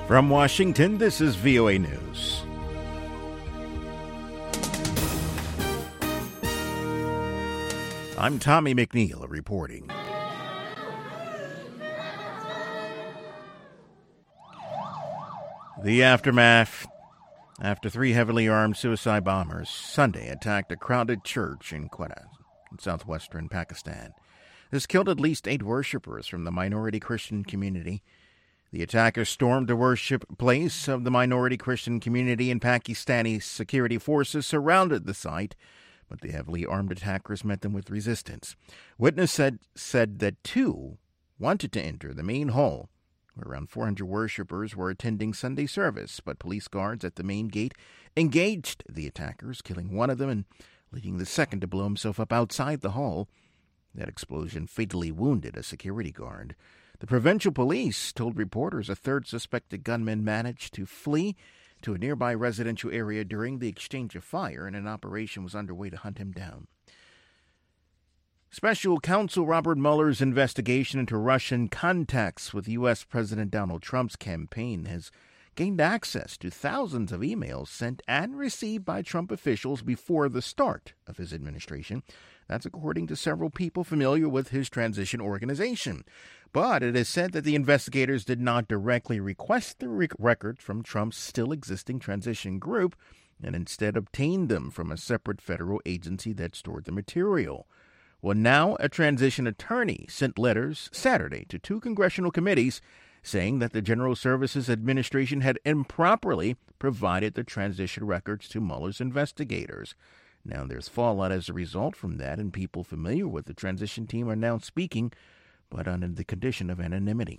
From Washington, this is VOA News. I'm Tommy McNeil reporting. The aftermath after three heavily armed suicide bombers Sunday attacked a crowded church in Quetta, in southwestern Pakistan. This killed at least 8 worshippers from the minority Christian community. The attackers stormed the worship place of the minority Christian community, and Pakistani security forces surrounded the site, but the heavily armed attackers met them with resistance. Witness said that 2 wanted to enter the main hall, where around 400 worshippers were attending Sunday service, but police guards at the main gate engaged the attackers, killing one of them and leading the second to blow himself up outside the hall. That explosion fatally wounded a security guard. The provincial police told reporters a third suspected gunman managed to flee to a nearby residential area during the exchange of fire, and an operation was underway to hunt him down. Special Counsel Robert Mueller's investigation into Russian contacts with U.S. President Donald Trump's campaign has gained access to thousands of emails sent and received by Trump officials before the start of his administration. That's according to several people familiar with his transition organization. But it is said that the investigators did not directly request the records from Trump's still existing transition group and instead obtained them from a separate federal agency that stored the material. Well, now a transition attorney sent letters Saturday to 2 congressional committees saying that the General Services Administration had improperly provided the transition records to Mueller's investigators. Now, there's fallout as a result from that, and people familiar with the transition team are now speaking, but under the condition of anonymity.